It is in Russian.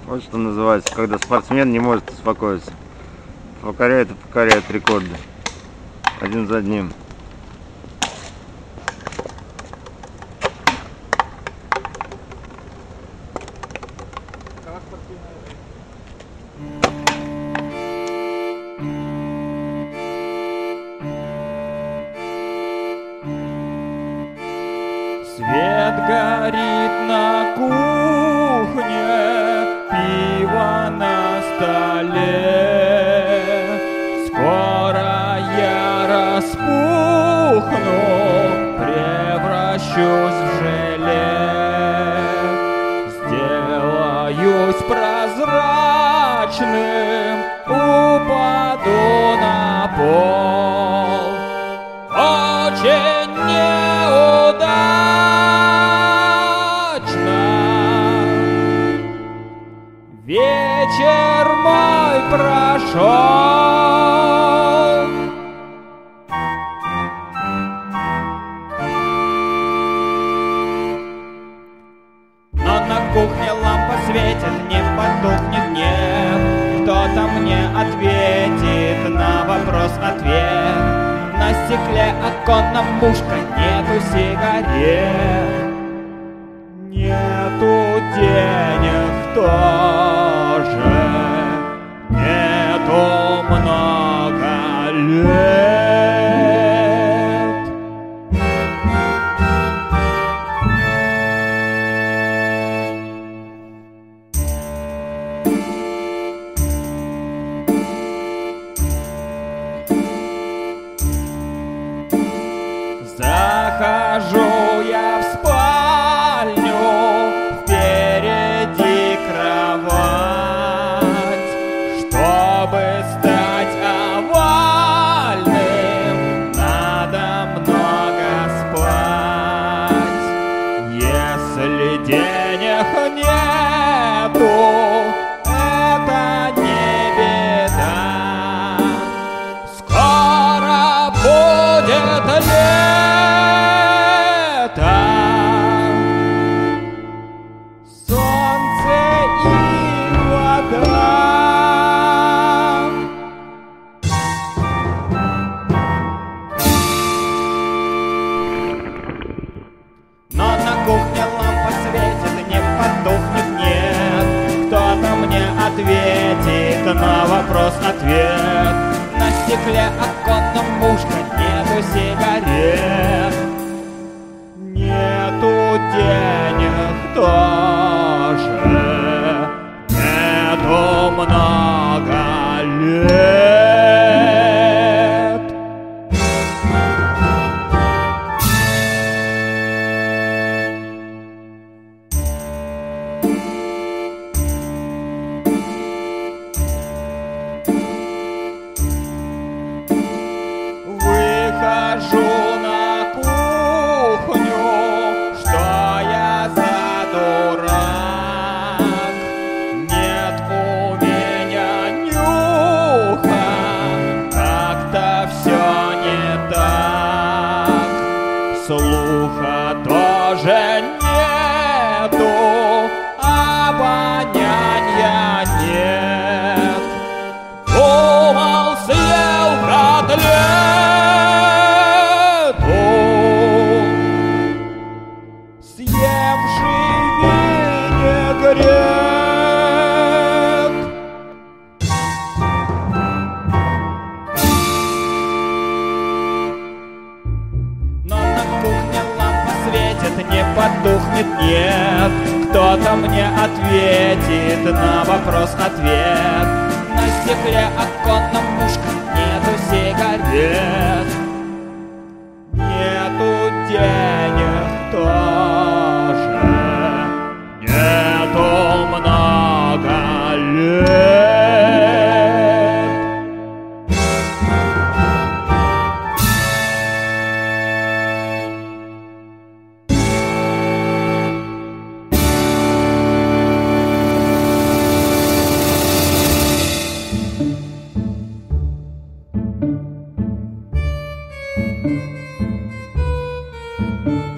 Вот что называется, когда спортсмен не может успокоиться. Покоряет и покоряет рекорды. Один за одним. Свет горит на кухне, пиво на столе. Скоро я распухну, превращусь в желе. Сделаюсь прозрачным, упаду на пол. Очень неудачно вечер мой прошел. Но на кухне лампа светит, не потухнет, нет. Кто-то мне ответит на вопрос-ответ. На стекле оконном мушка, нету сигарет, нету денег тоже, нету много лет. Захожу я в спальню, впереди кровать. Чтобы стать овальным, надо много спать. Если денег нету, это не беда. Скоро будет лето, солнце и вода. Но на кухне лампа светит, не потухнет, нет. Кто-то мне ответит на вопрос-ответ. На стекле оконном мушка, нету сигарет, нету денег тоже, нету много лет. Выхожу на кухню, что я за дурак. Нет у меня нюха, как-то все не так. Слуха тоже нету, обоняния нет. Думал, съел котлету, съевший винегрет. Но на кухне лампа светит, не потухнет, нет. Кто-то мне ответит на вопрос-ответ. На стекле оконном мушка, нету сигарет, нету денег тоже, нету много лет. Thank you.